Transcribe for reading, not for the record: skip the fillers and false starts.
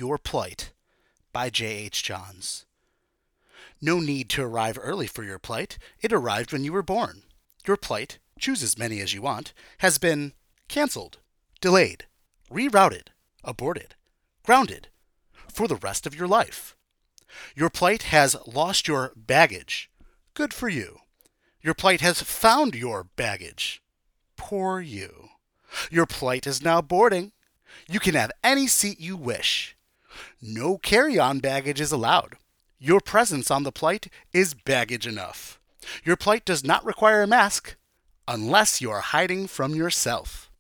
Your Plight by J.H. Johns. No need to arrive early for your plight. It arrived when you were born. Your plight, choose as many as you want, has been canceled, delayed, rerouted, aborted, grounded for the rest of your life. Your plight has lost your baggage. Good for you. Your plight has found your baggage. Poor you. Your plight is now boarding. You can have any seat you wish. No carry-on baggage is allowed. Your presence on the plight is baggage enough. Your plight does not require a mask unless you are hiding from yourself.